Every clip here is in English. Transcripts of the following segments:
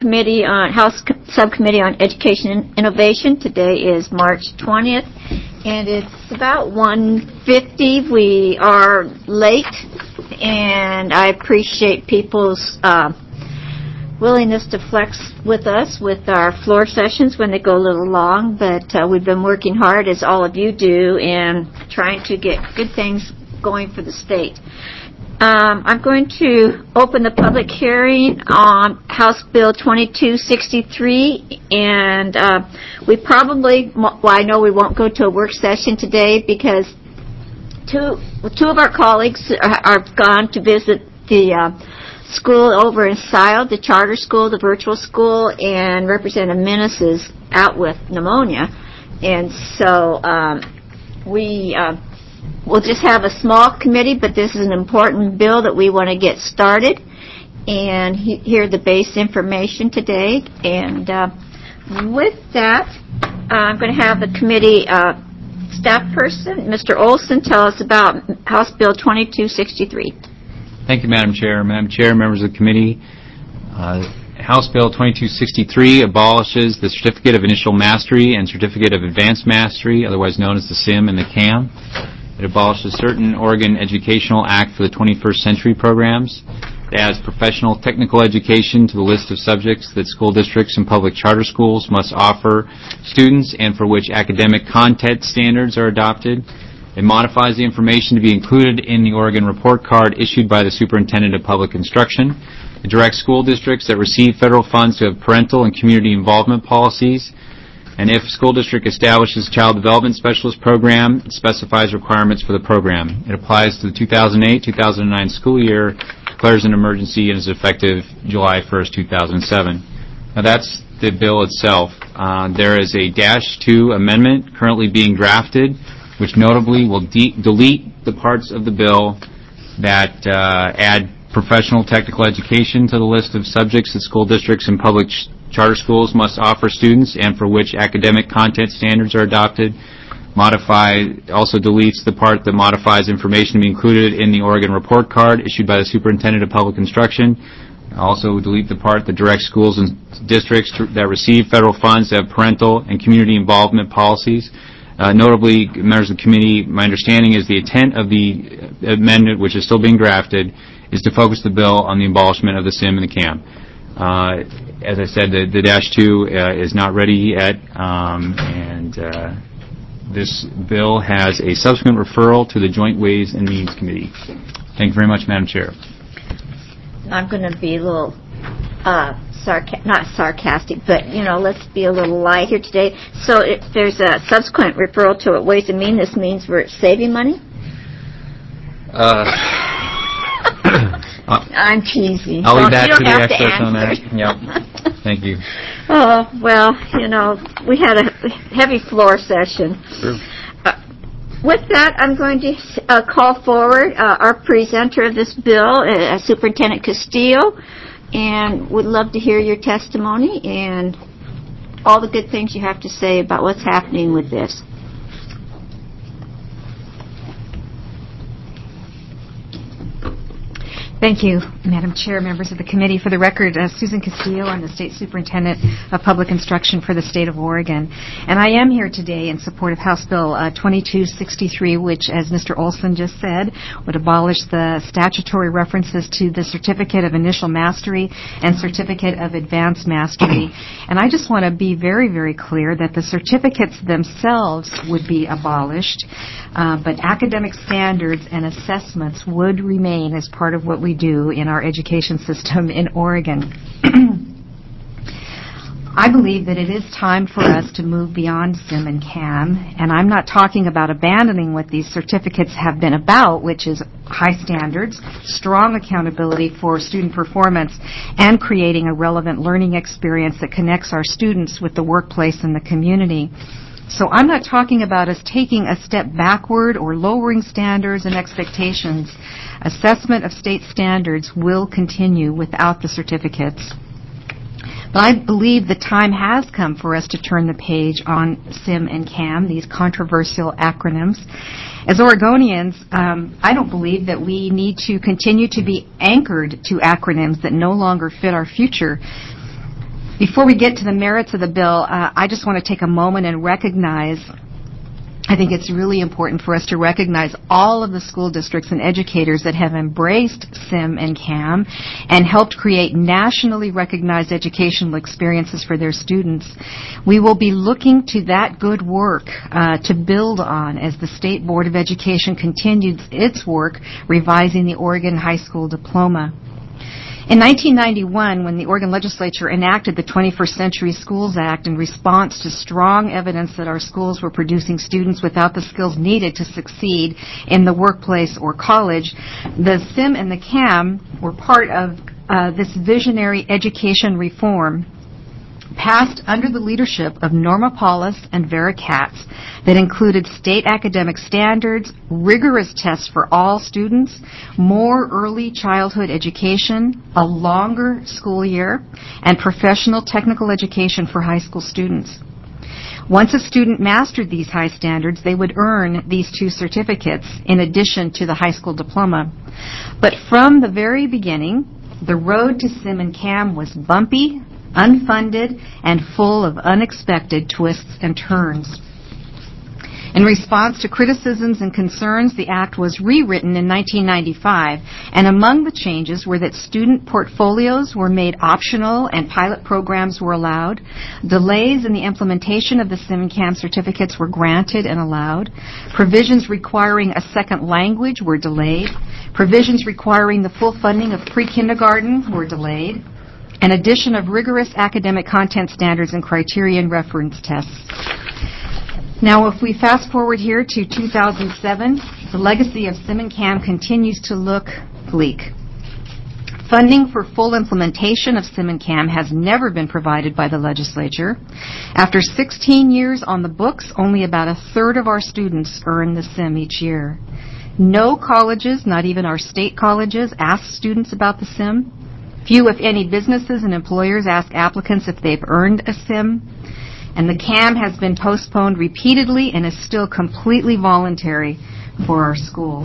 Committee on House Subcommittee on Education and Innovation. Today is March 20th, and it's about 1:50. We are late, and I appreciate people's willingness to flex with us with our floor sessions when they go a little long, but we've been working hard, as all of you do, in trying to get good things going for the state. I'm going to open the public hearing on House Bill 2263, and we probably, I know we won't go to a work session today because two of our colleagues are gone to visit the school over in Scioto, the charter school, the virtual school, and Representative Minnis is out with pneumonia, and so we'll just have a small committee, but this is an important bill that we want to get started and hear the base information today. And with that, I'm going to have the committee staff person, Mr. Olson, tell us about House Bill 2263. Thank you, Madam Chair. Madam Chair, members of the committee, House Bill 2263 abolishes the Certificate of Initial Mastery and Certificate of Advanced Mastery, otherwise known as the SIM and the CAM. It abolishes certain Oregon Educational Act for the 21st Century programs. It adds professional technical education to the list of subjects that school districts and public charter schools must offer students and for which academic content standards are adopted. It modifies the information to be included in the Oregon report card issued by the Superintendent of Public Instruction. It directs school districts that receive federal funds to have parental and community involvement policies. And if a school district establishes a child development specialist program, it specifies requirements for the program. It applies to the 2008-2009 school year, declares an emergency, and is effective July 1st, 2007. Now that's the bill itself. There is a -2 amendment currently being drafted, which notably will delete the parts of the bill that add professional technical education to the list of subjects that school districts and public charter schools must offer students and for which academic content standards are adopted. Also deletes the part that modifies information to be included in the Oregon report card issued by the Superintendent of Public Instruction. Also delete the part that directs schools and districts that receive federal funds to have parental and community involvement policies. Notably, members of the committee, my understanding is the intent of the amendment, which is still being drafted, is to focus the bill on the abolishment of the SIM and the CAM. As I said, the -2 is not ready yet, and this bill has a subsequent referral to the Joint Ways and Means Committee. Thank you very much, Madam Chair. I'm going to be a little not sarcastic, but, let's be a little light here today. So if there's a subsequent referral to Ways and Means, this means we're saving money? I'm teasing. I'll leave that to the experts on that. Yep. Thank you. Oh, well, we had a heavy floor session. True. With that, I'm going to call forward our presenter of this bill, Superintendent Castillo, and would love to hear your testimony and all the good things you have to say about what's happening with this. Thank you, Madam Chair, members of the committee. For the record, Susan Castillo, I'm the State Superintendent of Public Instruction for the State of Oregon. And I am here today in support of House Bill 2263, which, as Mr. Olson just said, would abolish the statutory references to the Certificate of Initial Mastery and Certificate of Advanced Mastery. And I just want to be very, very clear that the certificates themselves would be abolished, but academic standards and assessments would remain as part of what we do in our education system in Oregon. I believe that it is time for us to move beyond SIM and CAM, and I'm not talking about abandoning what these certificates have been about, which is high standards, strong accountability for student performance, and creating a relevant learning experience that connects our students with the workplace and the community. So I'm not talking about us taking a step backward or lowering standards and expectations. Assessment of state standards will continue without the certificates. But I believe the time has come for us to turn the page on SIM and CAM, these controversial acronyms. As Oregonians, I don't believe that we need to continue to be anchored to acronyms that no longer fit our future. Before we get to the merits of the bill, I just want to take a moment and recognize, I think it's really important for us to recognize all of the school districts and educators that have embraced SIM and CAM and helped create nationally recognized educational experiences for their students. We will be looking to that good work to build on as the State Board of Education continues its work revising the Oregon High School Diploma. In 1991, when the Oregon Legislature enacted the 21st Century Schools Act in response to strong evidence that our schools were producing students without the skills needed to succeed in the workplace or college, the SIM and the CAM were part of this visionary education reform passed under the leadership of Norma Paulus and Vera Katz that included state academic standards, rigorous tests for all students, more early childhood education, a longer school year, and professional technical education for high school students. Once a student mastered these high standards, they would earn these 2 certificates in addition to the high school diploma. But from the very beginning, the road to SIM and CAM was bumpy, unfunded, and full of unexpected twists and turns. In response to criticisms and concerns, the Act was rewritten in 1995, and among the changes were that student portfolios were made optional and pilot programs were allowed. Delays in the implementation of the SIM and CAM certificates were granted and allowed. Provisions requiring a second language were delayed. Provisions requiring the full funding of pre-kindergarten were delayed. An addition of rigorous academic content standards and criterion reference tests. Now, if we fast forward here to 2007, the legacy of SIM and CAM continues to look bleak. Funding for full implementation of SIM and CAM has never been provided by the legislature. After 16 years on the books, only about a third of our students earn the SIM each year. No colleges, not even our state colleges, ask students about the SIM. Few, if any, businesses and employers ask applicants if they've earned a SIM. And the CAM has been postponed repeatedly and is still completely voluntary for our schools.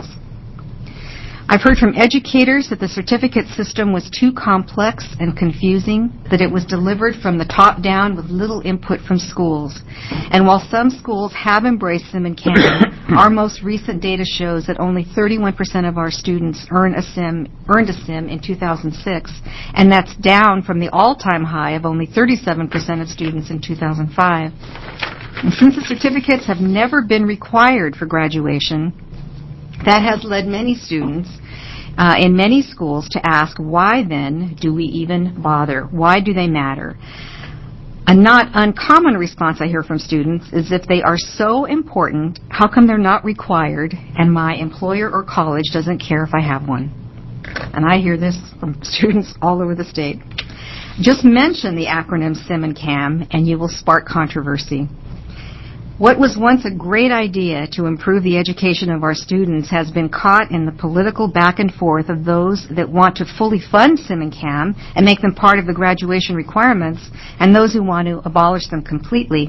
I've heard from educators that the certificate system was too complex and confusing, that it was delivered from the top down with little input from schools. And while some schools have embraced SIM and CAM, our most recent data shows that only 31% of our students earned a SIM in 2006, and that's down from the all-time high of only 37% of students in 2005. And since the certificates have never been required for graduation, that has led many students in many schools to ask, why then do we even bother? Why do they matter? A not uncommon response I hear from students is, if they are so important, how come they're not required and my employer or college doesn't care if I have one? And I hear this from students all over the state. Just mention the acronym SIM and CAM and you will spark controversy. What was once a great idea to improve the education of our students has been caught in the political back and forth of those that want to fully fund SIM and CAM and make them part of the graduation requirements, and those who want to abolish them completely.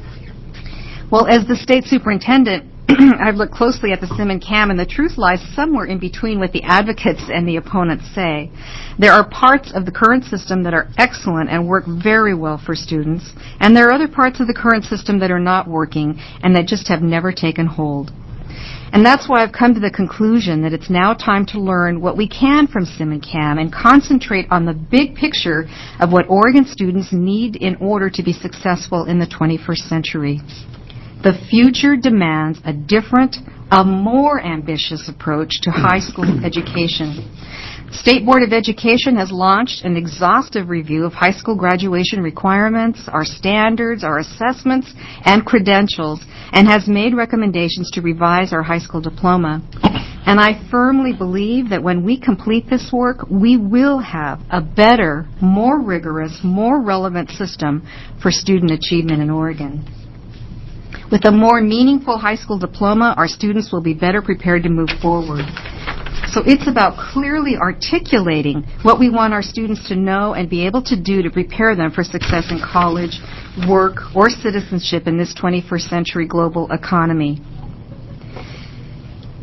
Well, as the state superintendent, I've looked closely at the SIM and CAM, and the truth lies somewhere in between what the advocates and the opponents say. There are parts of the current system that are excellent and work very well for students, and there are other parts of the current system that are not working and that just have never taken hold. And that's why I've come to the conclusion that it's now time to learn what we can from SIM and CAM and concentrate on the big picture of what Oregon students need in order to be successful in the 21st century. The future demands a different, a more ambitious approach to high school education. State Board of Education has launched an exhaustive review of high school graduation requirements, our standards, our assessments, and credentials, and has made recommendations to revise our high school diploma. And I firmly believe that when we complete this work, we will have a better, more rigorous, more relevant system for student achievement in Oregon. With a more meaningful high school diploma, our students will be better prepared to move forward. So it's about clearly articulating what we want our students to know and be able to do to prepare them for success in college, work, or citizenship in this 21st century global economy.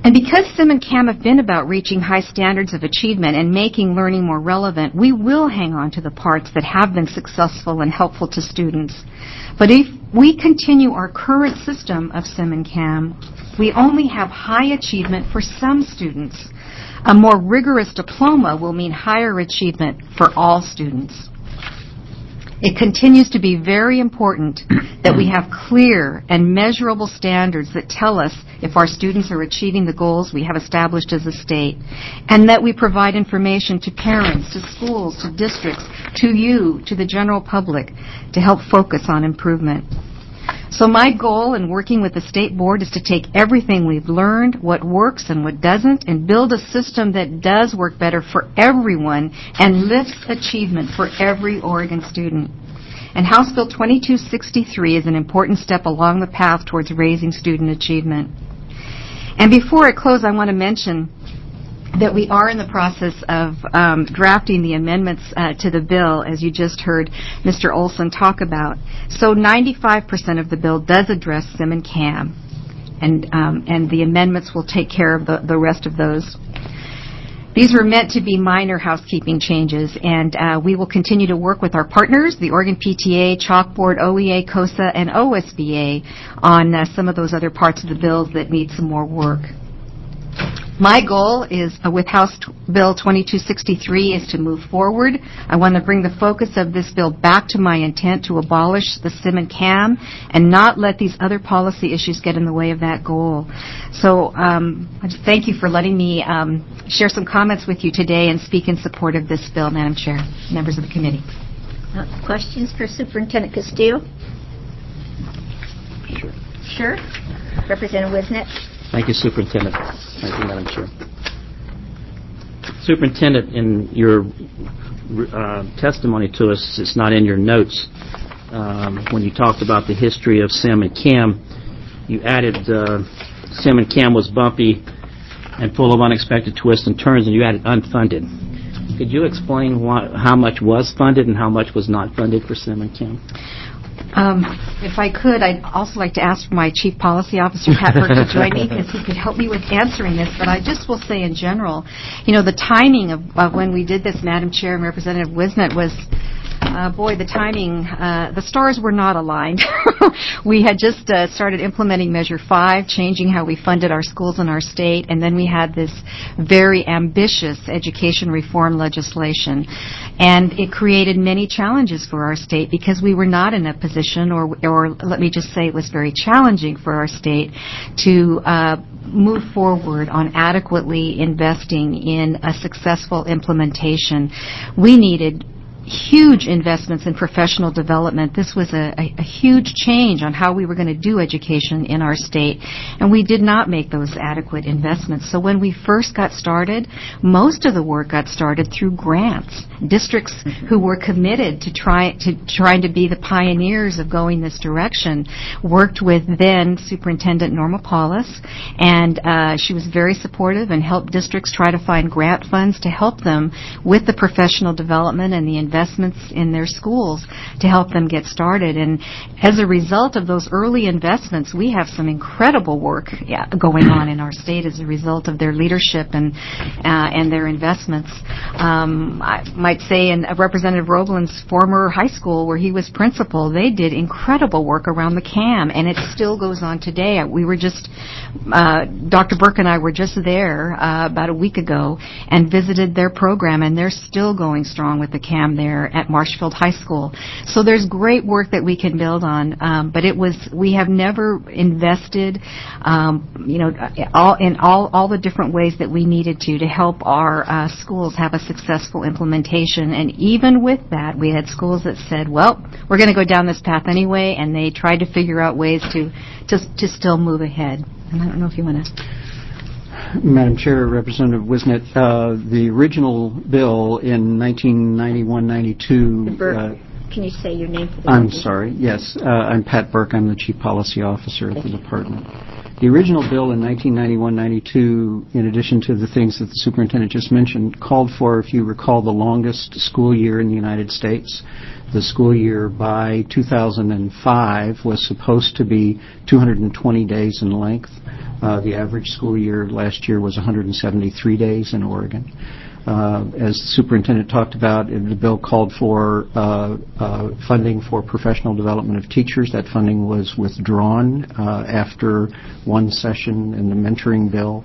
And because SIM and CAM have been about reaching high standards of achievement and making learning more relevant, we will hang on to the parts that have been successful and helpful to students. But if we continue our current system of SIM and CAM, we only have high achievement for some students. A more rigorous diploma will mean higher achievement for all students. It continues to be very important that we have clear and measurable standards that tell us if our students are achieving the goals we have established as a state, and that we provide information to parents, to schools, to districts, to you, to the general public, to help focus on improvement. So my goal in working with the State Board is to take everything we've learned, what works and what doesn't, and build a system that does work better for everyone and lifts achievement for every Oregon student. And House Bill 2263 is an important step along the path towards raising student achievement. And before I close, I want to mention that we are in the process of drafting the amendments to the bill, as you just heard Mr. Olson talk about. So 95% of the bill does address SIM and CAM, and the amendments will take care of the rest of those. These were meant to be minor housekeeping changes, and we will continue to work with our partners, the Oregon PTA, Chalkboard, OEA, COSA, and OSBA, on some of those other parts of the bills that need some more work. My goal is, with House Bill 2263, is to move forward. I want to bring the focus of this bill back to my intent to abolish the SIM and CAM and not let these other policy issues get in the way of that goal. So I just thank you for letting me share some comments with you today and speak in support of this bill, Madam Chair, members of the committee. Questions for Superintendent Castillo? Sure. Representative Wisnet? Thank you, Superintendent. Thank you, Madam Chair. Superintendent, in your testimony to us, it's not in your notes, when you talked about the history of SIM and CAM, you added SIM and CAM was bumpy and full of unexpected twists and turns, and you added unfunded. Could you explain how much was funded and how much was not funded for SIM and CAM? If I could, I'd also like to ask my Chief Policy Officer, Pat Burke, to join me because he could help me with answering this. But I just will say in general, the timing of when we did this, Madam Chair and Representative Wisnet, was, the timing, the stars were not aligned. We had just started implementing Measure 5, changing how we funded our schools in our state, and then we had this very ambitious education reform legislation. And it created many challenges for our state because we were not in a position, or let me just say it was very challenging for our state to move forward on adequately investing in a successful implementation. We needed huge investments in professional development. This was a huge change on how we were going to do education in our state, and we did not make those adequate investments. So when we first got started, most of the work got started through grants. Districts who were committed to trying to be the pioneers of going this direction worked with then Superintendent Norma Paulus, and she was very supportive and helped districts try to find grant funds to help them with the professional development and the investments in their schools to help them get started. And as a result of those early investments, we have some incredible work going on in our state as a result of their leadership and their investments. I might say in Representative Roblin's former high school where he was principal, they did incredible work around the CAM, and it still goes on today. We were just, Dr. Burke and I were just there about a week ago and visited their program, and they're still going strong with the CAM there at Marshfield High School. So there's great work that we can build on, but we have never invested, all the different ways that we needed to help our schools have a successful implementation. And even with that, we had schools that said, well, we're going to go down this path anyway, and they tried to figure out ways to still move ahead. And I don't know if you want to... Madam Chair, Representative Wisnet, the original bill in 1991-92... Can you say your name? For the I'm sorry, yes. I'm Pat Burke. I'm the Chief Policy Officer at the department. The original bill in 1991-92, in addition to the things that the superintendent just mentioned, called for, if you recall, the longest school year in the United States. The school year by 2005 was supposed to be 220 days in length. The average school year last year was 173 days in Oregon. As the superintendent talked about, the bill called for funding for professional development of teachers. That funding was withdrawn after one session in the mentoring bill.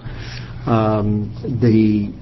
The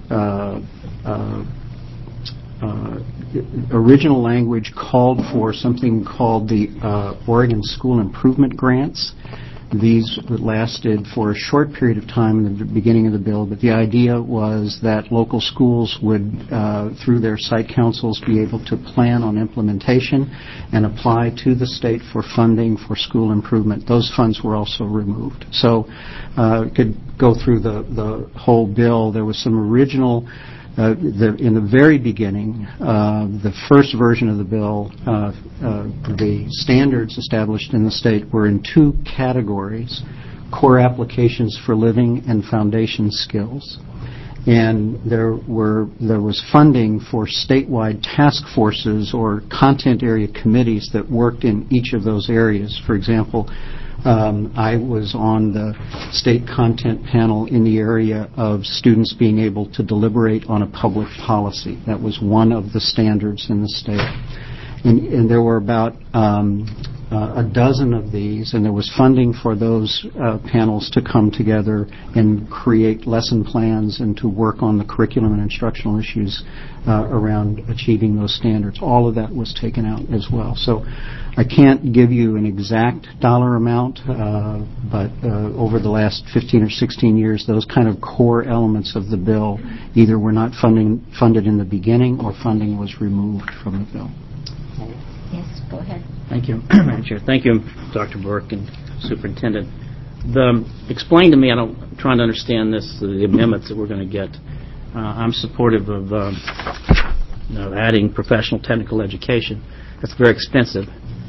original language called for something called the Oregon School Improvement Grants. These lasted for a short period of time in the beginning of the bill, but the idea was that local schools would, through their site councils, be able to plan on implementation and apply to the state for funding for school improvement. Those funds were also removed. So could go through the whole bill. There was some original in the very beginning, the first version of the bill, the standards established in the state were in two categories: core applications for living and foundation skills. And there was funding for statewide task forces or content area committees that worked in each of those areas. For example, I was on the state content panel in the area of students being able to deliberate on a public policy. That was one of the standards in the state. And there were about a dozen of these, and there was funding for those panels to come together and create lesson plans and to work on the curriculum and instructional issues around achieving those standards. All of that was taken out as well. So I can't give you an exact dollar amount, but over the last 15 or 16 years, those kind of core elements of the bill either were not funded in the beginning or funding was removed from the bill. Yes, go ahead. Thank you, Madam Chair. Thank you, Dr. Burke and Superintendent. Explain to me, I'm trying to understand this, the amendments that we're going to get. I'm supportive of adding professional technical education. That's very expensive.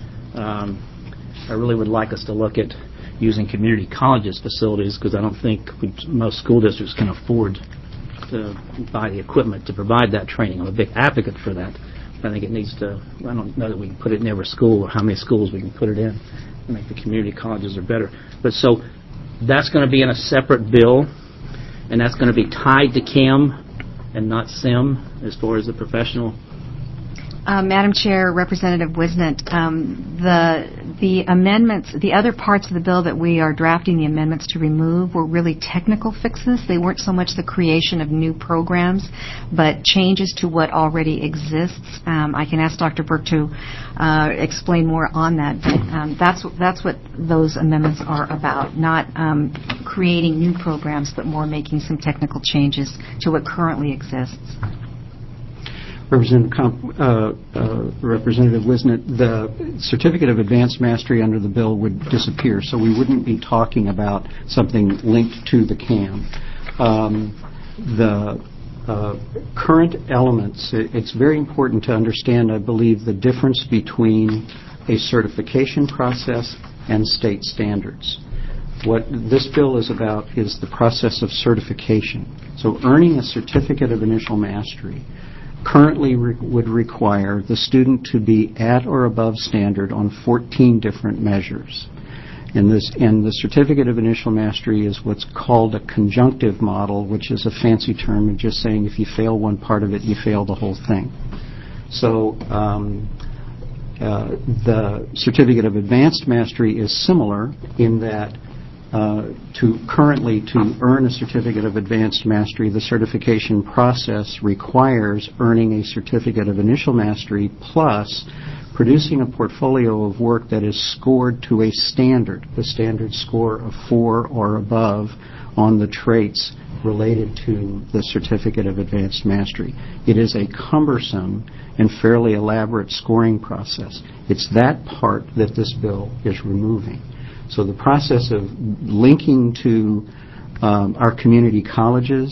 I really would like us to look at using community colleges facilities because I don't think most school districts can afford to buy the equipment to provide that training. I'm a big advocate for that. I think it needs to, I don't know that we can put it in every school or how many schools we can put it in. I think the community colleges are better. But so that's going to be in a separate bill, and that's going to be tied to CAM and not SIM as far as the professional. Madam Chair, Representative Wisnett, the amendments, the other parts of the bill that we are drafting the amendments to remove were really technical fixes. They weren't so much the creation of new programs, but changes to what already exists. I can ask Dr. Burke to explain more on that, but that's what those amendments are about, not creating new programs, but more making some technical changes to what currently exists. Representative Wisnett, the Certificate of Advanced Mastery under the bill would disappear, so we wouldn't be talking about something linked to the CAM. The current elements, it's very important to understand, I believe, the difference between a certification process and state standards. What this bill is about is the process of certification. So earning a Certificate of Initial Mastery currently would require the student to be at or above standard on 14 different measures. And the Certificate of Initial Mastery is what's called a conjunctive model, which is a fancy term of just saying if you fail one part of it, you fail the whole thing. So the Certificate of Advanced Mastery is similar in that to earn a Certificate of Advanced Mastery, the certification process requires earning a Certificate of Initial Mastery plus producing a portfolio of work that is scored to a standard, the standard score of 4 or above on the traits related to the Certificate of Advanced Mastery. It is a cumbersome and fairly elaborate scoring process. It's that part that this bill is removing. So the process of linking to our community colleges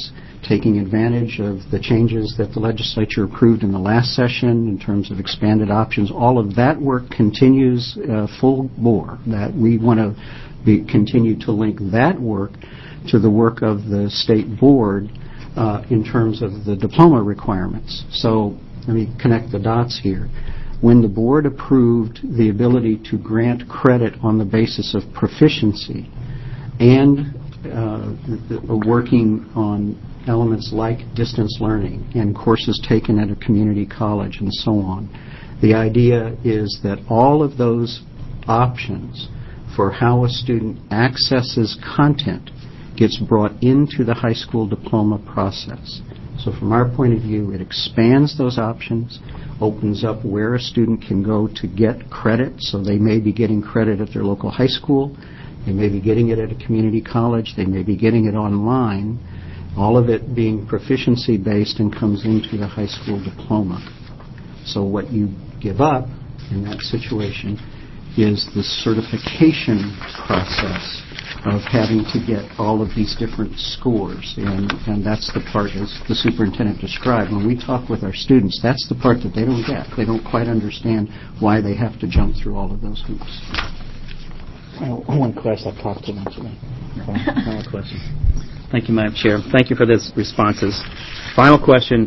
taking advantage of the changes that the legislature approved in the last session in terms of expanded options. All of that work continues full bore. That we want to continue to link that work to the work of the state board in terms of the diploma requirements. So let me connect the dots here. When the board approved the ability to grant credit on the basis of proficiency and working on elements like distance learning and courses taken at a community college and so on, the idea is that all of those options for how a student accesses content gets brought into the high school diploma process. So from our point of view, it expands those options, opens up where a student can go to get credit. So they may be getting credit at their local high school, they may be getting it at a community college, they may be getting it online, all of it being proficiency-based and comes into the high school diploma. So what you give up in that situation is the certification process of having to get all of these different scores. And that's the part, as the superintendent described, when we talk with our students, that's the part that they don't get. They don't quite understand why they have to jump through all of those hoops. One question. I've talked too much. Final question. Thank you, Madam Chair. Thank you for these responses. Final question.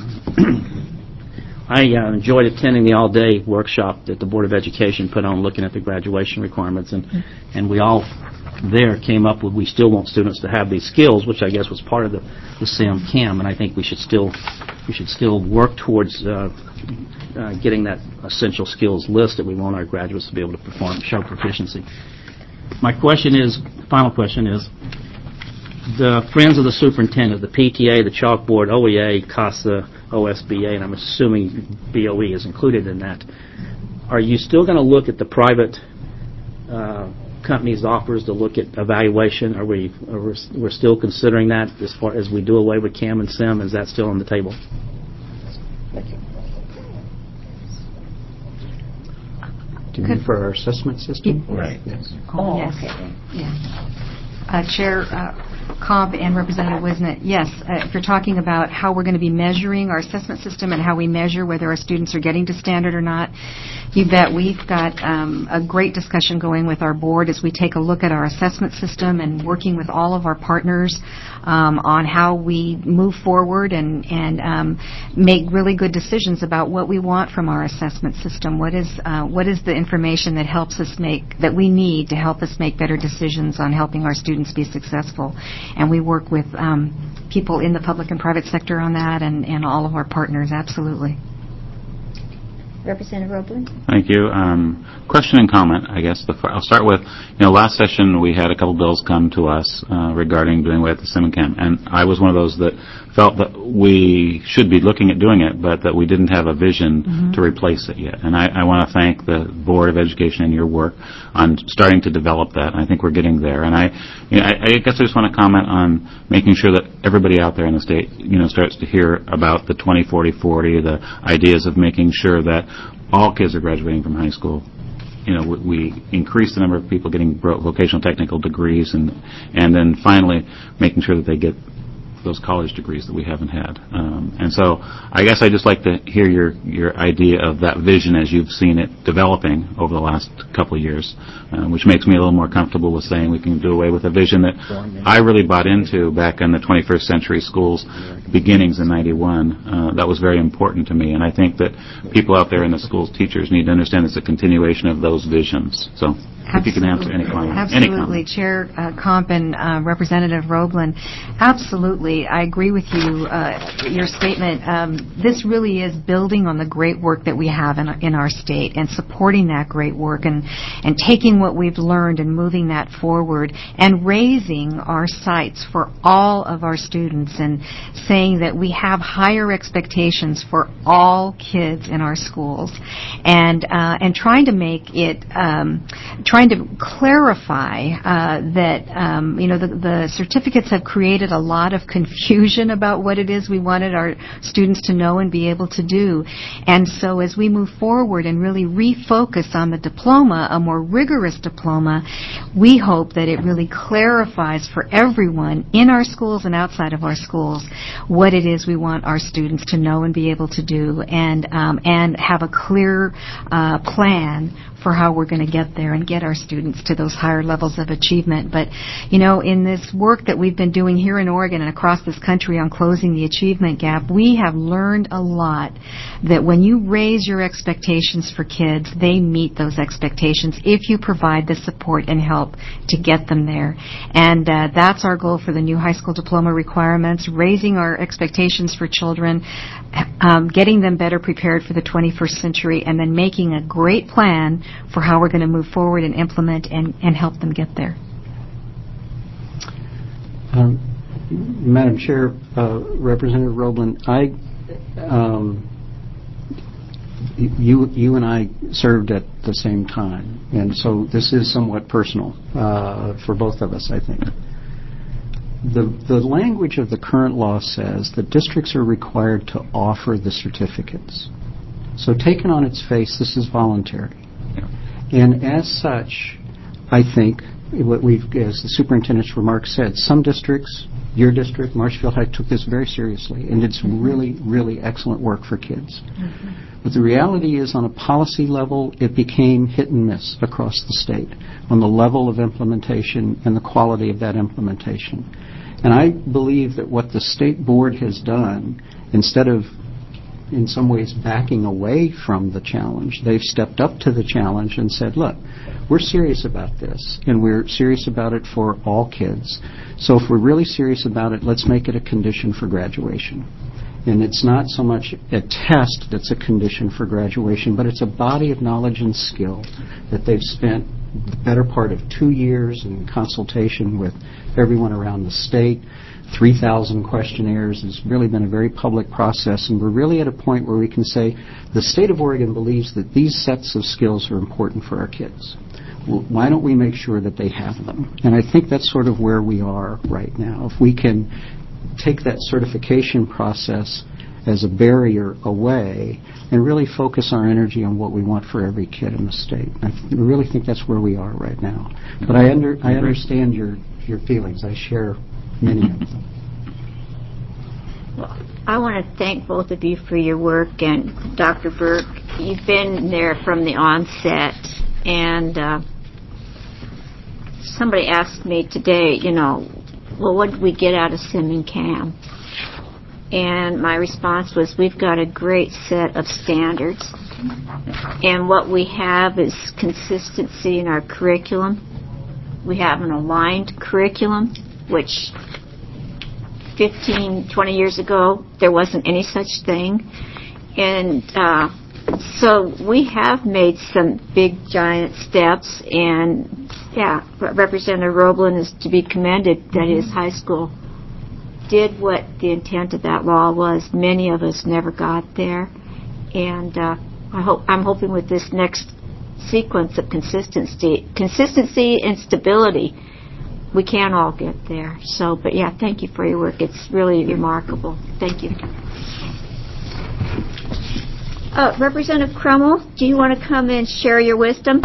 I enjoyed attending the all-day workshop that the Board of Education put on looking at the graduation requirements, and we all there came up with we still want students to have these skills, which I guess was part of the SIM CAM, and I think we should still work towards getting that essential skills list that we want our graduates to be able to show proficiency. My final question is, the Friends of the Superintendent, the PTA, the Chalkboard, OEA, CASA, OSBA, and I'm assuming BOE is included in that, are you still going to look at the private companies' offers to look at evaluation? We're still considering that as far as we do away with CAM and SIM? Is that still on the table? Thank you. Do you mean for our assessment system? Right. Yes. Oh, yes. Okay. Yes. Chair Cobb and Representative Wisnett, yes, if you're talking about how we're going to be measuring our assessment system and how we measure whether our students are getting to standard or not, you bet we've got a great discussion going with our board as we take a look at our assessment system and working with all of our partners on how we move forward and make really good decisions about what we want from our assessment system. What is the information that helps us that we need to help us make better decisions on helping our students be successful? And we work with people in the public and private sector on that and all of our partners, absolutely. Representative Roebling? Thank you. Question and comment, I guess. I'll start with, last session we had a couple bills come to us regarding doing away with the SIM-CAM, and I was one of those that felt that we should be looking at doing it, but that we didn't have a vision to replace it yet. And I want to thank the Board of Education and your work on starting to develop that, and I think we're getting there. And I guess I just want to comment on making sure that everybody out there in the state, starts to hear about the 20-40-40, the ideas of making sure that all kids are graduating from high school. We increase the number of people getting vocational technical degrees, and then finally making sure that they get those college degrees that we haven't had. And so I guess I'd just like to hear your idea of that vision as you've seen it developing over the last couple of years, which makes me a little more comfortable with saying we can do away with a vision that I really bought into back in the 21st century schools beginnings in 91. That was very important to me, and I think that people out there in the schools, teachers, need to understand it's a continuation of those visions. So if you can answer any comment. Absolutely. Chair Comp and Representative Roebling, absolutely. I agree with you, your statement. This really is building on the great work that we have in our state and supporting that great work and taking what we've learned and moving that forward and raising our sights for all of our students and saying that we have higher expectations for all kids in our schools and trying to make it, trying trying to clarify that, the certificates have created a lot of confusion about what it is we wanted our students to know and be able to do. And so as we move forward and really refocus on the diploma, a more rigorous diploma, we hope that it really clarifies for everyone in our schools and outside of our schools what it is we want our students to know and be able to do, and have a clear plan for how we're going to get there and get our students to those higher levels of achievement. But, in this work that we've been doing here in Oregon and across this country on closing the achievement gap, we have learned a lot that when you raise your expectations for kids, they meet those expectations if you provide the support and help to get them there. And that's our goal for the new high school diploma requirements, raising our expectations for children, getting them better prepared for the 21st century, and then making a great plan for how we're going to move forward and implement and help them get there. Madam Chair, Representative Roblin, you and I served at the same time, and so this is somewhat personal for both of us, I think. The language of the current law says that districts are required to offer the certificates. So taken on its face, this is voluntary. And as such, I think, as the superintendent's remarks said, some districts, your district, Marshfield High, took this very seriously, and did some really, really excellent work for kids. But the reality is, on a policy level, it became hit and miss across the state on the level of implementation and the quality of that implementation. And I believe that what the state board has done, instead of in some ways backing away from the challenge, they've stepped up to the challenge and said, look, we're serious about this, and we're serious about it for all kids. So if we're really serious about it, let's make it a condition for graduation. And it's not so much a test that's a condition for graduation, but it's a body of knowledge and skill that they've spent the better part of 2 years in consultation with everyone around the state. 3,000 questionnaires. Has really been a very public process, and we're really at a point where we can say the state of Oregon believes that these sets of skills are important for our kids. Well, why don't we make sure that they have them? And I think that's sort of where we are right now. If we can take that certification process as a barrier away and really focus our energy on what we want for every kid in the state. I really think that's where we are right now. But I understand your feelings. I share many of them. Well, I want to thank both of you for your work, and Dr. Burke, you've been there from the onset, and somebody asked me today, well, what did we get out of Sim and Cam? And my response was, we've got a great set of standards, and what we have is consistency in our curriculum. We have an aligned curriculum, which 15, 20 years ago, there wasn't any such thing. And so we have made some big, giant steps. And, yeah, Representative Roblin is to be commended that his high school did what the intent of that law was. Many of us never got there. And I'm hoping with this next sequence of consistency and stability, we can all get there. So, but yeah, thank you for your work. It's really remarkable. Thank you. Representative Crummell, do you want to come and share your wisdom?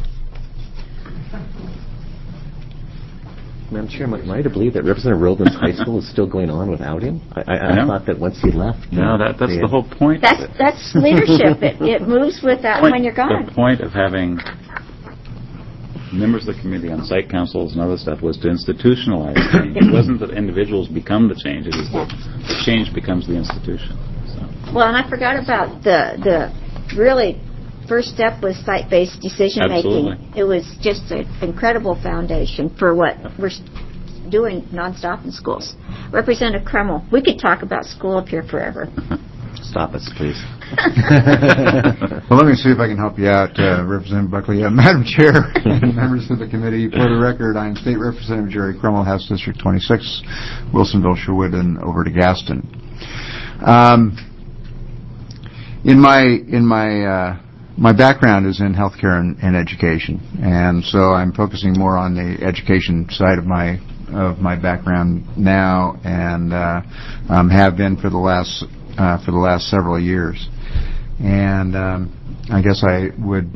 Madam Chair, am I to believe that Representative Roblin's high school is still going on without him? I thought that once he left... No, that's the whole point. That's leadership. It moves with that when you're gone. The point of having members of the committee on site councils and other stuff was to institutionalize change. It wasn't that individuals become the change. It is that the change becomes the institution. So. Well, and I forgot about the really first step was site-based decision-making. Absolutely. It was just an incredible foundation for what we're doing nonstop in schools. Representative Crummell, we could talk about school up here forever. Stop us, please. Well, let me see if I can help you out, Representative Buckley. Madam Chair and members of the committee, for the record, I am State Representative Jerry Crummell, House District 26, Wilsonville, Sherwood, and over to Gaston. In my my background is in healthcare and education, and so I'm focusing more on the education side of my background now, and have been for the last several years. And I guess I would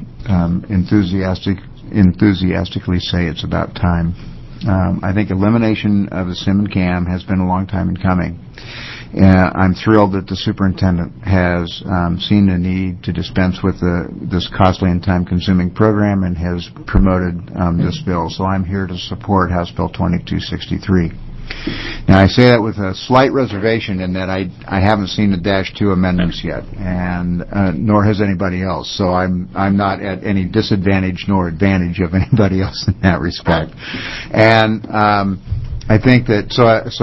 enthusiastically say it's about time. I think elimination of the sim and cam has been a long time in coming. I'm thrilled that the superintendent has seen the need to dispense with this costly and time-consuming program and has promoted this bill. So I'm here to support House Bill 2263. Now, I say that with a slight reservation in that I haven't seen the -2 amendments yet, and nor has anybody else. So I'm not at any disadvantage nor advantage of anybody else in that respect. And I think that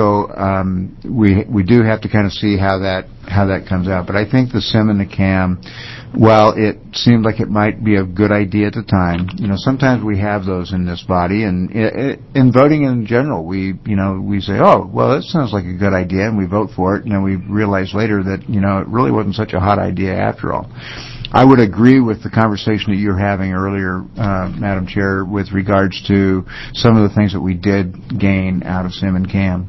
we do have to kind of see how that comes out. But I think the sim and the cam, while it seemed like it might be a good idea at the time, sometimes we have those in this body, and in voting in general, we say, oh, well, that sounds like a good idea, and we vote for it, and then we realize later that it really wasn't such a hot idea after all. I would agree with the conversation that you were having earlier, Madam Chair, with regards to some of the things that we did gain out of sim and cam.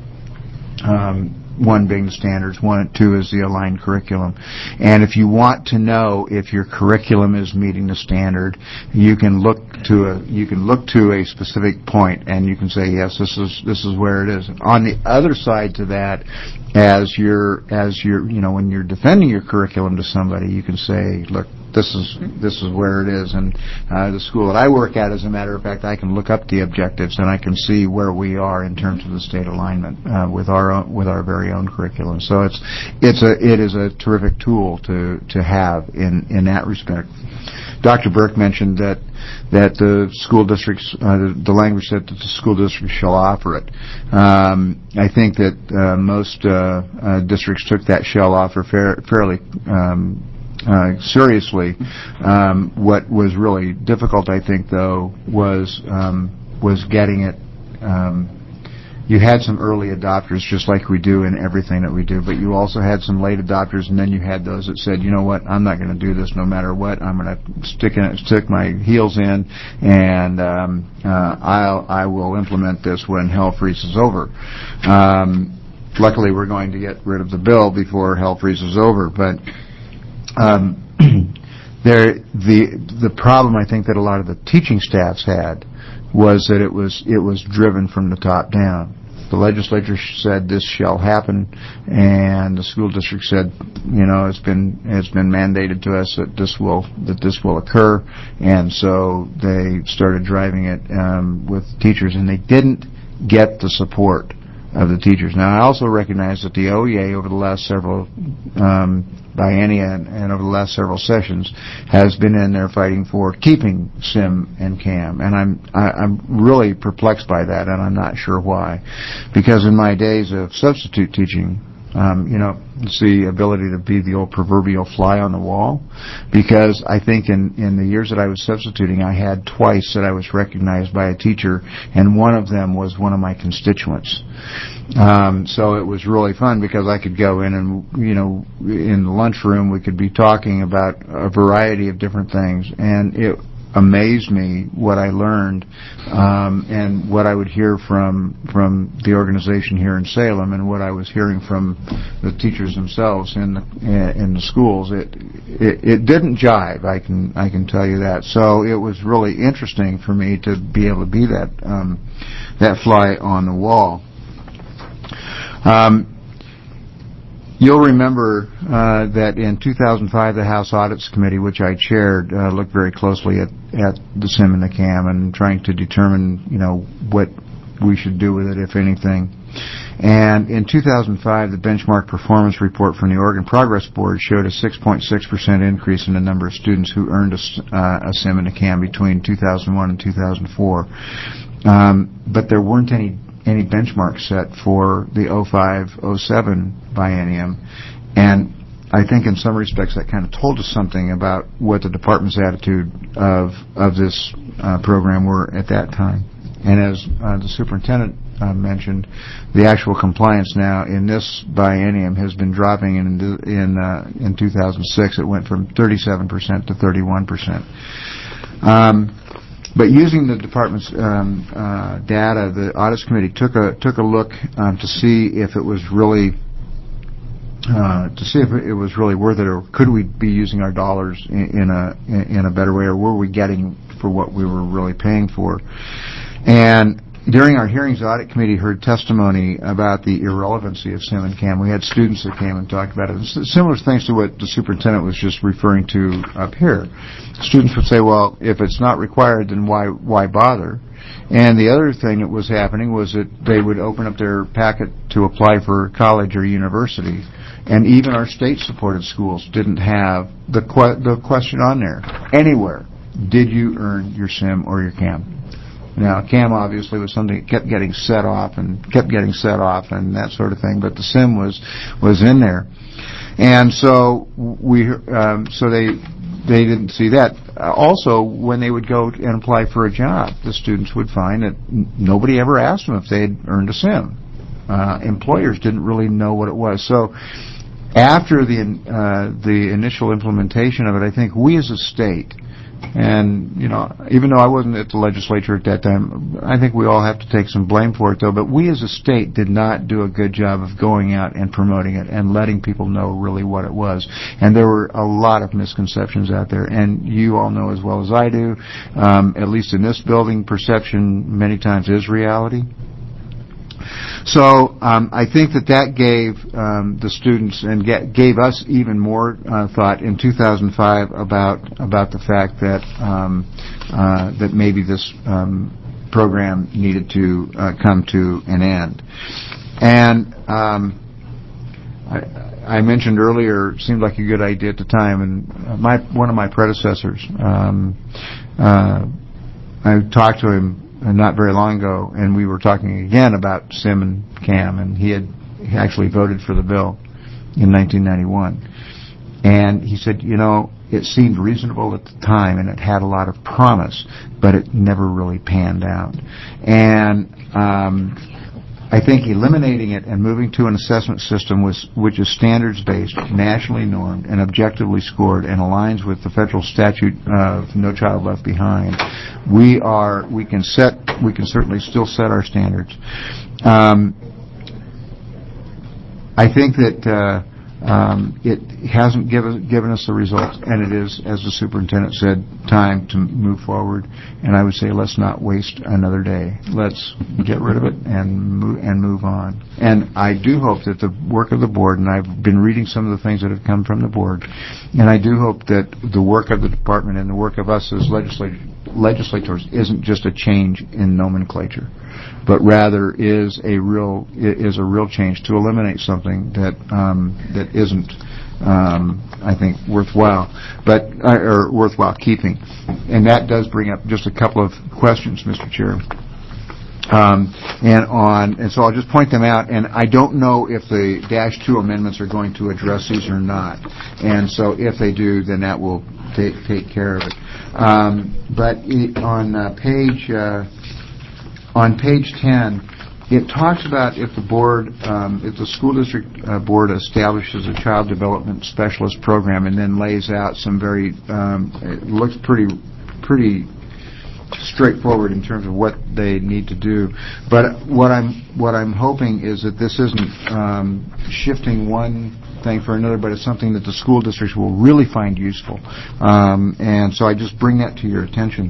One being the standards, two is the aligned curriculum. And if you want to know if your curriculum is meeting the standard, you can look to a specific point and you can say, yes, this is where it is. On the other side to that, as you're when you're defending your curriculum to somebody, you can say, look, this is where it is. And the school that I work at, as a matter of fact, I can look up the objectives and I can see where we are in terms of the state alignment with our very own curriculum. So it is a terrific tool to have in that respect. Dr. Burke mentioned that the school districts, the language that the school districts shall offer it. I think that most districts took that shall offer fairly seriously. What was really difficult, I think, though, was getting it. You had some early adopters, just like we do in everything that we do, but you also had some late adopters, and then you had those that said, you know what, I'm not going to do this no matter what. I'm going to stick my heels in, and I will implement this when hell freezes over. Luckily, we're going to get rid of the bill before hell freezes over, but the problem I think that a lot of the teaching staffs had was that it was driven from the top down. The legislature said this shall happen, and the school district said, it's been mandated to us that this will occur, and so they started driving it with teachers, and they didn't get the support of the teachers. Now, I also recognize that the OEA over the last several biennia and over the last several sessions has been in there fighting for keeping sim and cam, and I'm really perplexed by that, and I'm not sure why, because in my days of substitute teaching, it's the ability to be the old proverbial fly on the wall, because I think in the years that I was substituting, I had twice that I was recognized by a teacher, and one of them was one of my constituents. So it was really fun because I could go in and, in the lunchroom we could be talking about a variety of different things, and it amazed me what I learned and what I would hear from the organization here in Salem and what I was hearing from the teachers themselves in the schools. It didn't jive, I can tell you that. So it was really interesting for me to be able to be that fly on the wall. You'll remember that in 2005, the House Audits Committee, which I chaired, looked very closely at the sim and the cam and trying to determine, what we should do with it, if anything. And in 2005, the benchmark performance report from the Oregon Progress Board showed a 6.6% increase in the number of students who earned a sim and a cam between 2001 and 2004. But there weren't any benchmarks set for the 05-07 biennium, and I think in some respects that kind of told us something about what the department's attitude of this program were at that time. And as the superintendent mentioned, the actual compliance now in this biennium has been dropping. In 2006, it went from 37% to 31%. But using the department's data, the audits committee took a look to see if it was really worth it, or could we be using our dollars in a better way, or were we getting for what we were really paying for? And during our hearings, the audit committee heard testimony about the irrelevancy of SIM and CAM. We had students that came and talked about it. Similar things to what the superintendent was just referring to up here. Students would say, well, if it's not required, then why bother? And the other thing that was happening was that they would open up their packet to apply for college or university, and even our state-supported schools didn't have the question on there anywhere. Did you earn your SIM or your CAM? Now, CAM obviously was something that kept getting set off and that sort of thing, but the SIM was in there. And so they didn't see that. Also, when they would go and apply for a job, the students would find that nobody ever asked them if they had earned a SIM. Employers didn't really know what it was. So after the initial implementation of it, I think we as a state, and, even though I wasn't at the legislature at that time, I think we all have to take some blame for it, though. But we as a state did not do a good job of going out and promoting it and letting people know really what it was. And there were a lot of misconceptions out there. And you all know as well as I do, at least in this building, perception many times is reality. So I think that gave the students and gave us even more thought in 2005 about the fact that that maybe this program needed to come to an end. And I mentioned earlier, it seemed like a good idea at the time, and one of my predecessors, I talked to him not very long ago, and we were talking again about SIM and CAM, and he actually voted for the bill in 1991. And he said, it seemed reasonable at the time, and it had a lot of promise, but it never really panned out. And I think eliminating it and moving to an assessment system which is standards-based, nationally normed, and objectively scored, and aligns with the federal statute of No Child Left Behind, we can certainly still set our standards. I think that it hasn't given us the results, and it is, as the superintendent said, time to move forward. And I would say let's not waste another day. Let's get rid of it and move on. And I do hope that the work of the board, and I've been reading some of the things that have come from the board, and I do hope that the work of the department and the work of us as legislators isn't just a change in nomenclature, but rather is a real change to eliminate something that isn't, I think, worthwhile, or worthwhile keeping. And that does bring up just a couple of questions, Mr. Chair. And so I'll just point them out, and I don't know if the -2 amendments are going to address these or not. And so if they do, then that will take care of it. But on page 10, it talks about if the school district board establishes a child development specialist program and then lays out some it looks pretty straightforward in terms of what they need to do. But what I'm hoping is that this isn't shifting one thing for another, but it's something that the school districts will really find useful. And so I just bring that to your attention.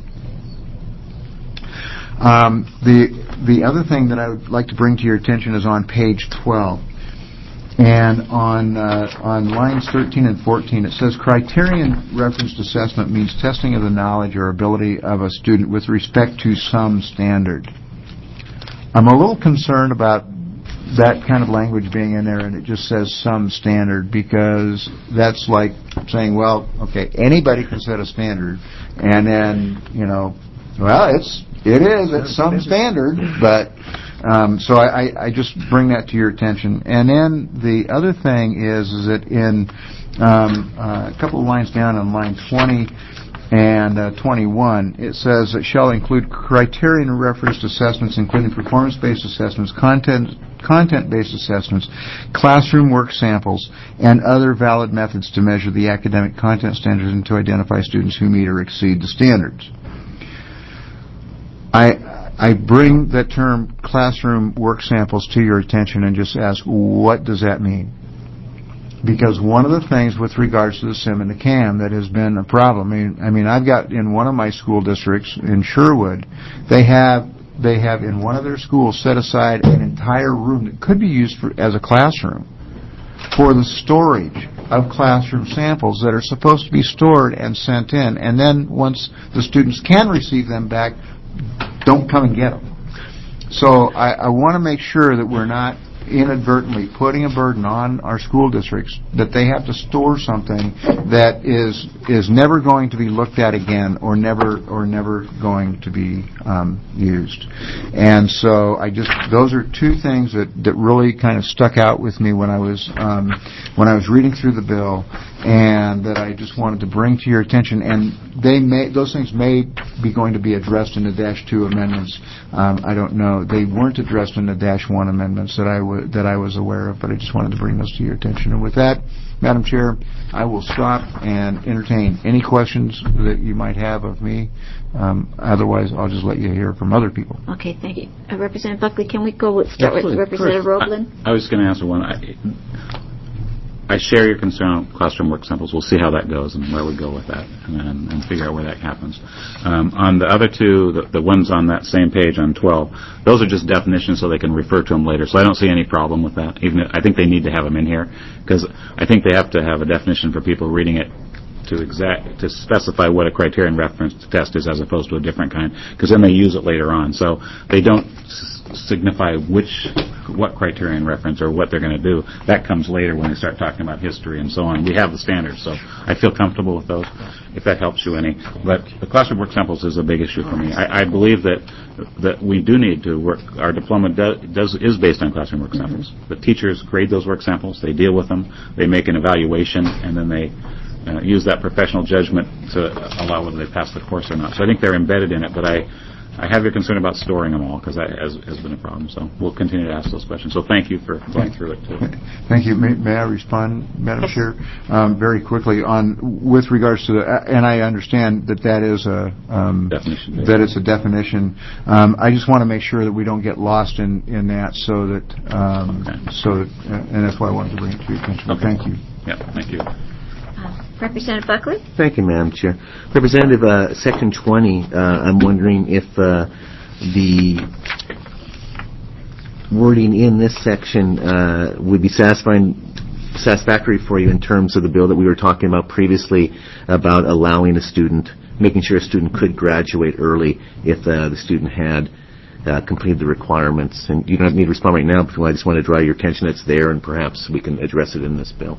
The other thing that I would like to bring to your attention is on page 12. And on lines 13 and 14, it says criterion referenced assessment means testing of the knowledge or ability of a student with respect to some standard. I'm a little concerned about that kind of language being in there, and it just says some standard, because that's like saying, well, okay, anybody can set a standard, and then, well, it's some standard, but so I just bring that to your attention. And then the other thing is that in a couple of lines down on line 20 and 21, it says it shall include criterion and referenced assessments, including performance-based assessments, content-based assessments, classroom work samples, and other valid methods to measure the academic content standards and to identify students who meet or exceed the standards. I bring that term classroom work samples to your attention and just ask, what does that mean? Because one of the things with regards to the SIM and the CAM that has been a problem, I mean, I've got in one of my school districts in Sherwood, they have in one of their schools set aside an entire room that could be used as a classroom for the storage of classroom samples that are supposed to be stored and sent in, and then once the students can receive them back, don't come and get them. So I want to make sure that we're not inadvertently putting a burden on our school districts that they have to store something that is never going to be looked at again or never going to be used. And so those are two things that really kind of stuck out with me when I was reading through the bill, and that I just wanted to bring to your attention. And those things may be going to be addressed in the -2 amendments. I don't know. They weren't addressed in the -1 amendments that I was aware of, but I just wanted to bring those to your attention. And with that, Madam Chair, I will stop and entertain any questions that you might have of me. Otherwise, I'll just let you hear from other people. Okay, thank you. Representative Buckley, can we start with Representative Roeblen? I was going to answer one. I share your concern on classroom work samples. We'll see how that goes and where we go with that, and figure out where that happens. On the other two, the ones on that same page on 12, those are just definitions so they can refer to them later. So I don't see any problem with that. I think they need to have them in here, because I think they have to have a definition for people reading it to specify what a criterion reference test is as opposed to a different kind, because then they use it later on. So they don't signify what criterion reference or what they're going to do. That comes later when they start talking about history and so on. We have the standards, so I feel comfortable with those, if that helps you any. But the classroom work samples is a big issue for me. I believe that we do need to work. Our diploma is based on classroom work samples. The teachers grade those work samples, they deal with them, they make an evaluation, and then they use that professional judgment to allow whether they pass the course or not. So I think they're embedded in it, but I have your concern about storing them all, because that has been a problem. So we'll continue to ask those questions. So thank you for going through it, too. Thank you. May I respond, Madam Chair? Very quickly, with regards to and I understand that is a definition. That it's a definition. I just want to make sure that we don't get lost in that, and that's why I wanted to bring it to your attention. Okay. Thank you. Yeah, thank you. Representative Buckley? Thank you, Madam Chair. Representative, Section 20, I'm wondering if the wording in this section would be satisfactory for you in terms of the bill that we were talking about previously about allowing making sure a student could graduate early if the student had completed the requirements. And you don't need to respond right now, but I just want to draw your attention. It's there, and perhaps we can address it in this bill.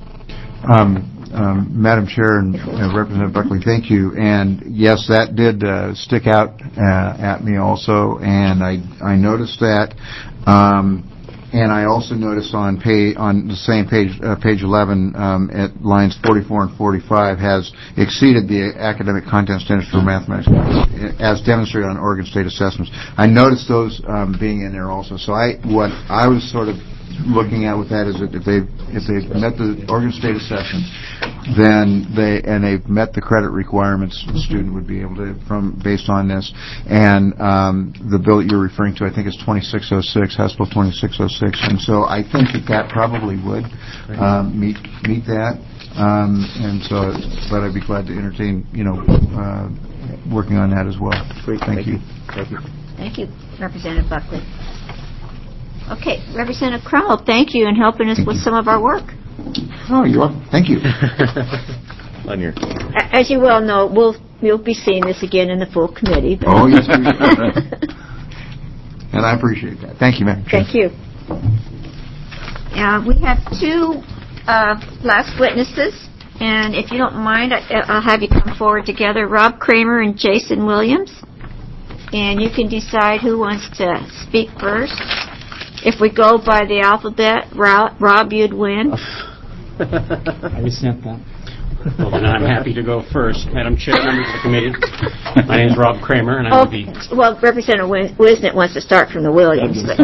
Madam Chair and Representative Buckley, thank you. And yes, that did stick out at me also, and I noticed that. And I also noticed on the same page 11, at lines 44 and 45, has exceeded the academic content standards for mathematics as demonstrated on Oregon State assessments. I noticed those being in there also. So what I was sort of looking at with that is that if they've met the Oregon State assessment, then they've met the credit requirements, the student would be able to, based on this. And the bill that you're referring to, I think, is 2606, House Bill 2606, and so I think that probably would meet that. And so, but I'd be glad to entertain, working on that as well. Great, thank you. Thank you. Thank you, Representative Buckley. Okay, Representative Crummell, thank you in helping us with some of our work. Oh, you're welcome. Thank you. As you well know, we'll be seeing this again in the full committee. Oh, yes, we will. And I appreciate that. Thank you, Madam Chair. Thank you. We have two last witnesses, and if you don't mind, I'll have you come forward together, Rob Kramer and Jason Williams, and you can decide who wants to speak first. If we go by the alphabet, Rob, you'd win. I resent that. Well, then I'm happy to go first. Madam Chair, members of the committee, my name is Rob Kramer, and I will be... Well, Representative Wisnett wants to start from the Williams. But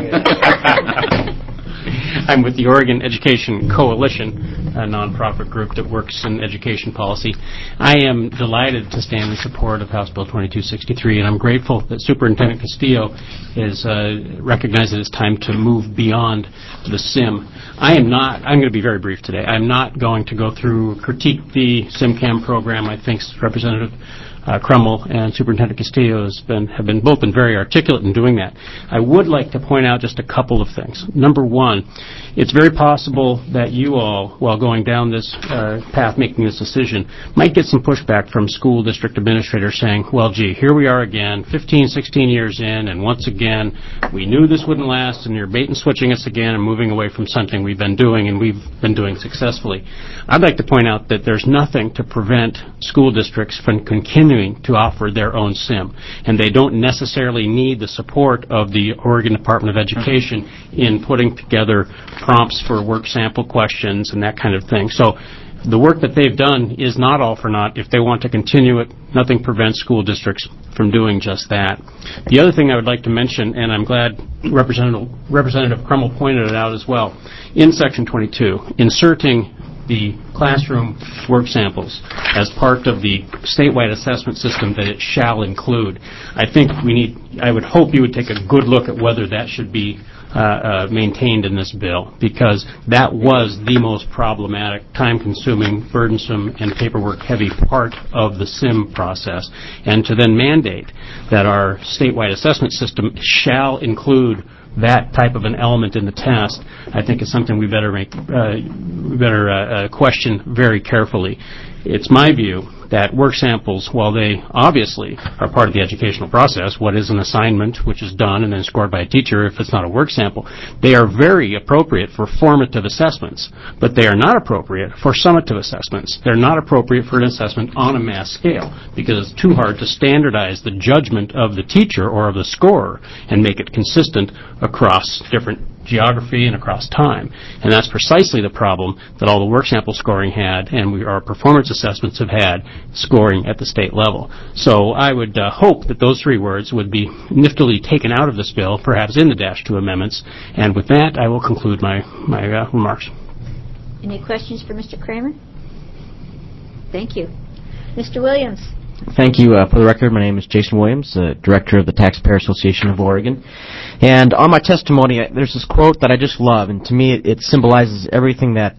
I'm with the Oregon Education Coalition, a nonprofit group that works in education policy. I am delighted to stand in support of House Bill 2263, and I'm grateful that Superintendent Castillo is recognized that it's time to move beyond the SIM. I'm going to be very brief today. I'm not going to go through, critique the SimCam program. I think Representative Crummell and Superintendent Castillo have both been very articulate in doing that. I would like to point out just a couple of things. Number one, it's very possible that you all, while going down this path, making this decision, might get some pushback from school district administrators saying, well, gee, here we are again, 15, 16 years in, and once again, we knew this wouldn't last, and you're bait and switching us again and moving away from something we've been doing, and we've been doing successfully. I'd like to point out that there's nothing to prevent school districts from continuing to offer their own SIM, and they don't necessarily need the support of the Oregon Department of Education in putting together prompts for work sample questions and that kind of thing. So the work that they've done is not all for naught. If they want to continue it, nothing prevents school districts from doing just that. The other thing I would like to mention, and I'm glad Representative Crummell pointed it out as well, in Section 22, inserting the classroom work samples as part of the statewide assessment system that it shall include. I would hope you would take a good look at whether that should be maintained in this bill, because that was the most problematic, time-consuming, burdensome, and paperwork-heavy part of the SIM process. And to then mandate that our statewide assessment system shall include that type of an element in the test, I think is something we better question very carefully. It's my view that work samples, while they obviously are part of the educational process, what is an assignment which is done and then scored by a teacher if it's not a work sample, they are very appropriate for formative assessments, but they are not appropriate for summative assessments. They're not appropriate for an assessment on a mass scale, because it's too hard to standardize the judgment of the teacher or of the scorer and make it consistent across different geography and across time. And that's precisely the problem that all the work sample scoring had, and our performance assessments have had, scoring at the state level. So I would hope that those three words would be niftily taken out of this bill, perhaps in the -2 amendments. And with that, I will conclude my remarks. Any questions for Mr. Kramer? Thank you. Mr. Williams. Thank you. For the record, my name is Jason Williams, Director of the Taxpayer Association of Oregon. And on my testimony, there's this quote that I just love, and to me it symbolizes everything that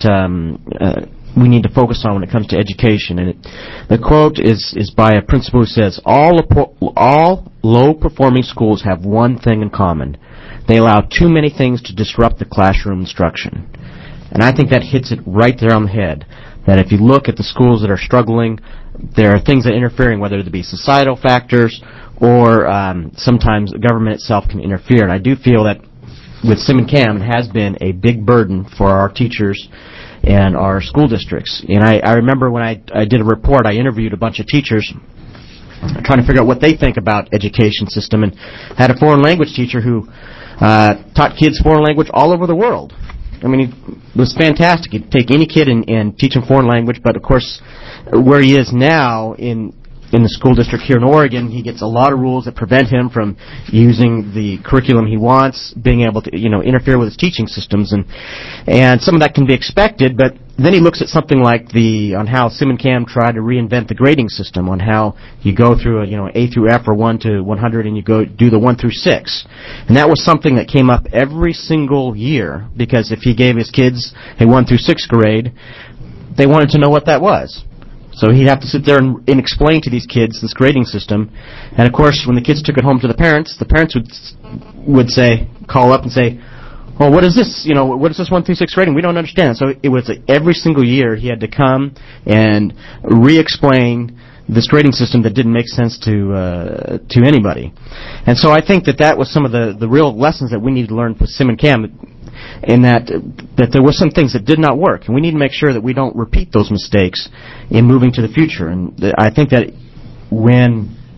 we need to focus on when it comes to education. And the quote is by a principal who says, all low-performing schools have one thing in common. They allow too many things to disrupt the classroom instruction. And I think that hits it right there on the head, that if you look at the schools that are struggling, there are things that are interfering, whether it be societal factors or sometimes the government itself can interfere. And I do feel that with Sim and Cam, it has been a big burden for our teachers and our school districts. And I remember when I did a report, I interviewed a bunch of teachers trying to figure out what they think about education system, and had a foreign language teacher who taught kids foreign language all over the world. I mean, it was fantastic. He'd take any kid and teach him foreign language, but of course, where he is now in the school district here in Oregon, he gets a lot of rules that prevent him from using the curriculum he wants, being able to, interfere with his teaching systems, and some of that can be expected, but then he looks at something like on how Sim and Cam tried to reinvent the grading system, on how you go through A through F or 1 to 100 and you go do the 1 through 6. And that was something that came up every single year, because if he gave his kids a 1 through 6 grade, they wanted to know what that was. So he'd have to sit there and explain to these kids this grading system. And of course, when the kids took it home to the parents would call up and say, well, what is this? What is this 1 through 6 grading? We don't understand. So it was every single year he had to come and re-explain this grading system that didn't make sense to anybody. And so I think that was some of the real lessons that we need to learn with Sim and Cam, in that there were some things that did not work, and we need to make sure that we don't repeat those mistakes in moving to the future. And I think that when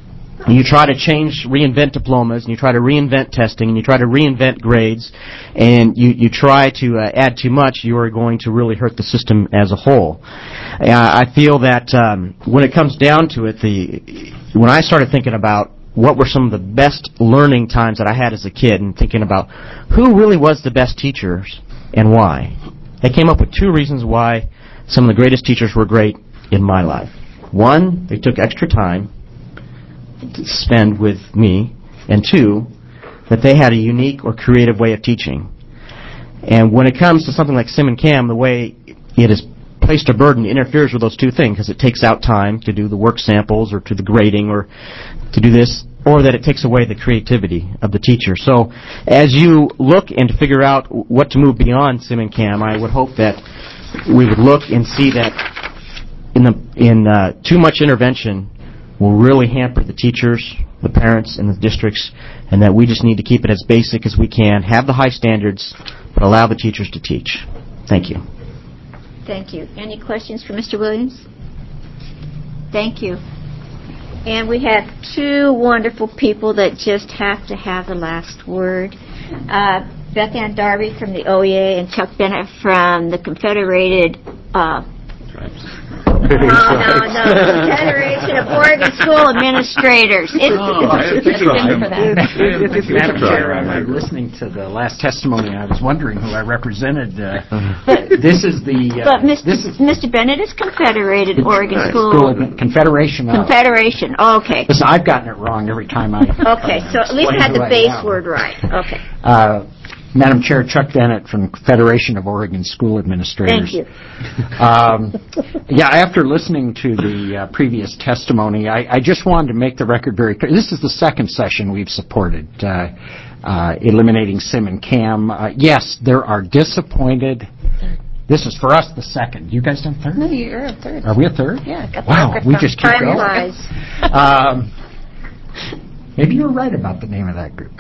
and you try to reinvent diplomas, and you try to reinvent testing, and you try to reinvent grades, and you try to add too much, you are going to really hurt the system as a whole. I feel that when it comes down to it, when I started thinking about what were some of the best learning times that I had as a kid, and thinking about who really was the best teachers and why, I came up with 2 reasons why some of the greatest teachers were great in my life. One, they took extra time to spend with me, and 2, that they had a unique or creative way of teaching. And when it comes to something like Sim and Cam, the way it is placed a burden interferes with those 2 things, because it takes out time to do the work samples or to the grading or to do this, or that it takes away the creativity of the teacher. So as you look and to figure out what to move beyond Sim and Cam, I would hope that we would look and see that in too much intervention will really hamper the teachers, the parents, and the districts, and that we just need to keep it as basic as we can, have the high standards, but allow the teachers to teach. Thank you. Thank you. Any questions for Mr. Williams? Thank you. And we have 2 wonderful people that just have to have the last word. Beth Ann Darby from the OEA and Chuck Bennett from the Confederated Confederation of Oregon School Administrators. Madam Chair, I'm listening to the last testimony, and I was wondering who I represented. This is the... But Mr. Bennett is Confederated Oregon School... Confederation. Confederation, okay. Listen, I've gotten it wrong every time I... Okay, so at least I had the base word right. Okay. Madam Chair, Chuck Bennett from Federation of Oregon School Administrators. Thank you. After listening to the previous testimony, I just wanted to make the record very clear. This is the 2nd session we've supported, eliminating Sim and Cam. Yes, there are disappointed... This is for us the 2nd. You guys done 3rd? No, you're a 3rd. Are we a 3rd? Yeah. Wow, we just keep going. Time flies. Maybe you're right about the name of that group.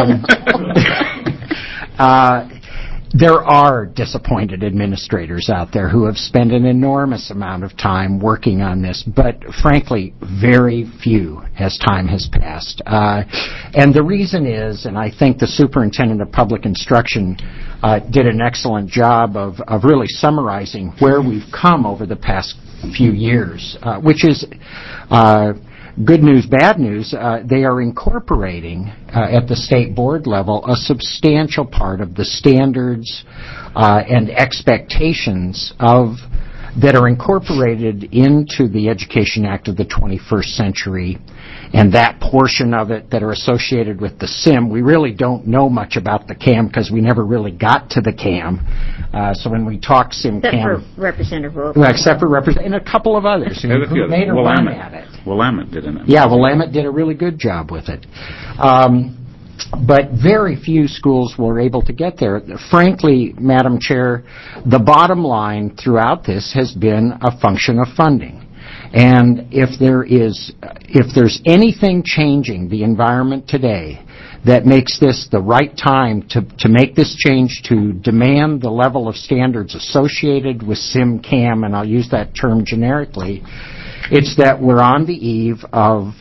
There are disappointed administrators out there who have spent an enormous amount of time working on this, but frankly, very few as time has passed. And the reason is, and I think the Superintendent of Public Instruction did an excellent job of really summarizing where we've come over the past few years, which is good news, bad news. They are incorporating at the state board level a substantial part of the standards and expectations that are incorporated into the Education Act of the 21st century, and that portion of it that are associated with the SIM. We really don't know much about the CAM because we never really got to the CAM. So when we talk SIM CAM... Except for Representative Wilkins. Well, except for Representative... and a couple of others who made a run at it. Willamette did it. Yeah, Willamette did a really good job with it. But very few schools were able to get there. Frankly, Madam Chair, the bottom line throughout this has been a function of funding. And if there's anything changing the environment today that makes this the right time to make this change, to demand the level of standards associated with SIM-CAM, and I'll use that term generically, it's that we're on the eve of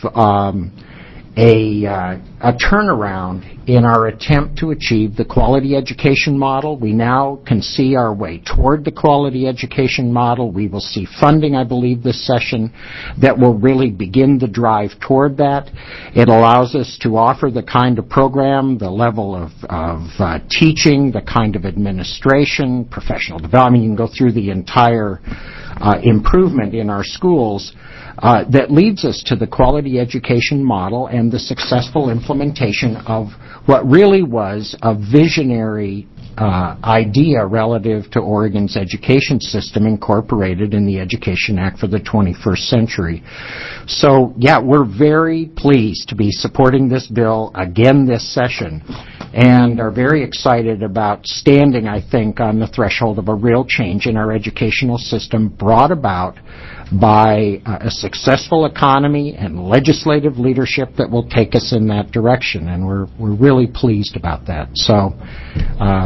a turnaround in our attempt to achieve the quality education model. We now can see our way toward the quality education model. We will see funding, I believe, this session that will really begin the drive toward that. It allows us to offer the kind of program, the level of teaching, the kind of administration, professional development. You can go through the entire improvement in our schools that leads us to the quality education model and the successful implementation of what really was a visionary idea relative to Oregon's education system incorporated in the Education Act for the 21st century. So, yeah, we're very pleased to be supporting this bill again this session and are very excited about standing, I think, on the threshold of a real change in our educational system brought about by a successful economy and legislative leadership that will take us in that direction, and we're really pleased about that. So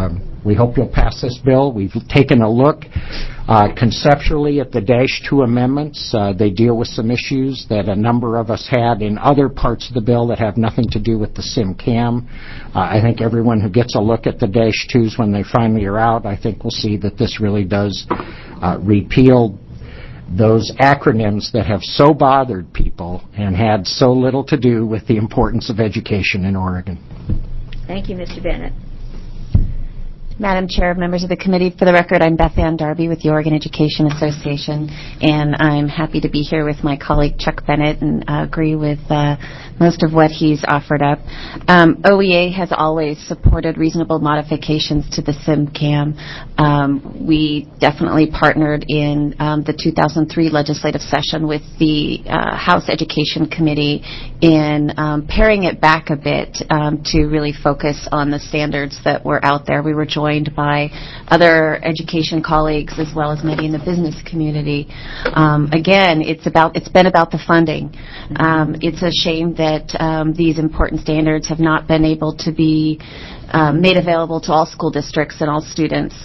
We hope you'll pass this bill. We've taken a look conceptually at the -2 amendments. They deal with some issues that a number of us had in other parts of the bill that have nothing to do with the SimCam. I think everyone who gets a look at the -2s when they finally are out, I think will see that this really does repeal those acronyms that have so bothered people and had so little to do with the importance of education in Oregon. Thank you, Mr. Bennett. Madam Chair, members of the committee, for the record, I'm Beth Ann Darby with the Oregon Education Association, and I'm happy to be here with my colleague Chuck Bennett and agree with most of what he's offered up. OEA has always supported reasonable modifications to the SimCam. We definitely partnered in the 2003 legislative session with the House Education Committee in paring it back a bit to really focus on the standards that were out there. We were joined by other education colleagues as well as many in the business community. Again, it's been about the funding. It's a shame that these important standards have not been able to be made available to all school districts and all students.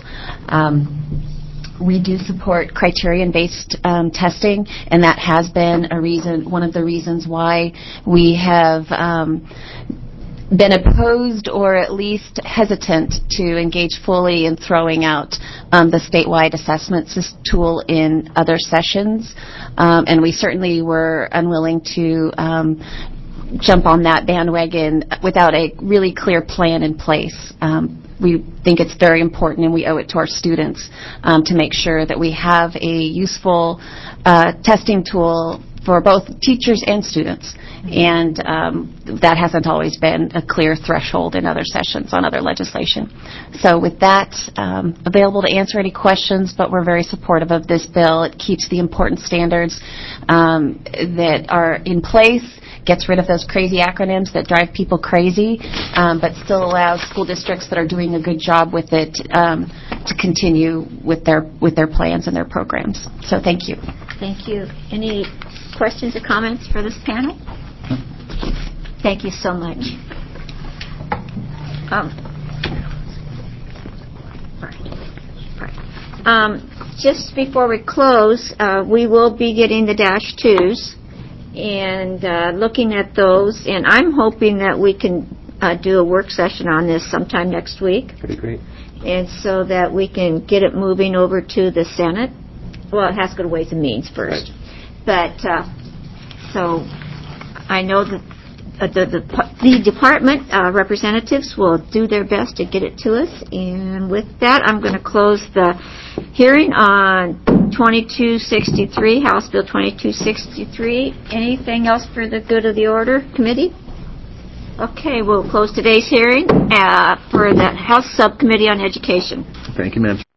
We do support criterion-based testing, and that has been one of the reasons why we have been opposed or at least hesitant to engage fully in throwing out the statewide assessment tool in other sessions. And we certainly were unwilling to jump on that bandwagon without a really clear plan in place. We think it's very important, and we owe it to our students to make sure that we have a useful testing tool for both teachers and students. And that hasn't always been a clear threshold in other sessions on other legislation. So with that, available to answer any questions, but we're very supportive of this bill. It keeps the important standards that are in place, gets rid of those crazy acronyms that drive people crazy, but still allows school districts that are doing a good job with it to continue with their plans and their programs. So thank you. Thank you. Any questions or comments for this panel? Thank you so much. Just before we close, we will be getting the -2s and looking at those, and I'm hoping that we can do a work session on this sometime next week. That'd be great. And so that we can get it moving over to the Senate. Well, it has to go to Ways and Means first. Right. But, so I know that the department representatives will do their best to get it to us. And with that, I'm going to close the hearing on 2263, House Bill 2263. Anything else for the good of the order, committee? Okay, we'll close today's hearing for the House Subcommittee on Education. Thank you, ma'am.